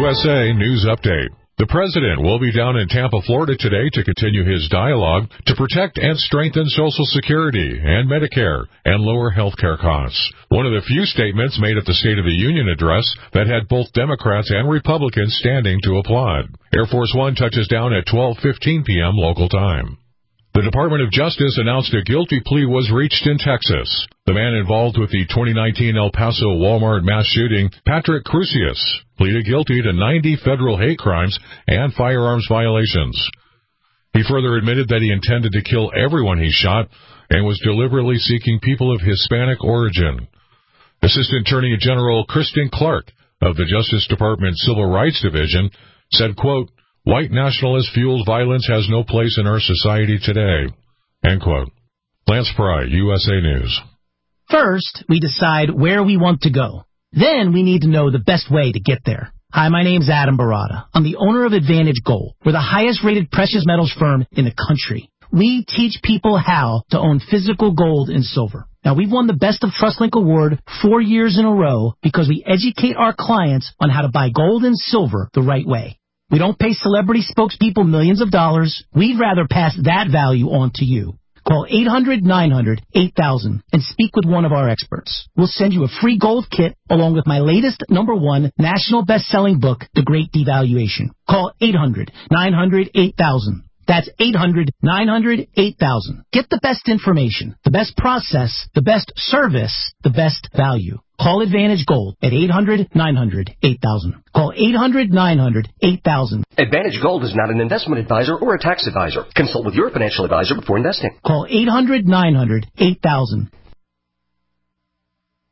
USA News Update. The president will be down in Tampa, Florida today to continue his dialogue to protect and strengthen Social Security and Medicare and lower health care costs. One of the few statements made at the State of the Union address that had both Democrats and Republicans standing to applaud. Air Force One touches down at 12:15 p.m. local time. The Department of Justice announced a guilty plea was reached in Texas. The man involved with the 2019 El Paso Walmart mass shooting, Patrick Crusius, pleaded guilty to 90 federal hate crimes and firearms violations. He further admitted that he intended to kill everyone he shot and was deliberately seeking people of Hispanic origin. Assistant Attorney General Kristen Clark of the Justice Department Civil Rights Division said, quote, "White nationalist-fueled violence has no place in our society today." End quote. Lance Pry, USA News. First, we decide where we want to go. Then we need to know the best way to get there. Hi, my name's Adam Barada. I'm the owner of Advantage Gold. We're the highest-rated precious metals firm in the country. We teach people how to own physical gold and silver. Now, we've won the Best of TrustLink Award 4 years in a row because we educate our clients on how to buy gold and silver the right way. We don't pay celebrity spokespeople millions of dollars. We'd rather pass that value on to you. Call 800-900-8000 and speak with one of our experts. We'll send you a free gold kit along with my latest #1 national best-selling book, The Great Devaluation. Call 800-900-8000. That's 800-900-8000. Get the best information, the best process, the best service, the best value. Call Advantage Gold at 800-900-8000. Call 800-900-8000. Advantage Gold is not an investment advisor or a tax advisor. Consult with your financial advisor before investing. Call 800-900-8000.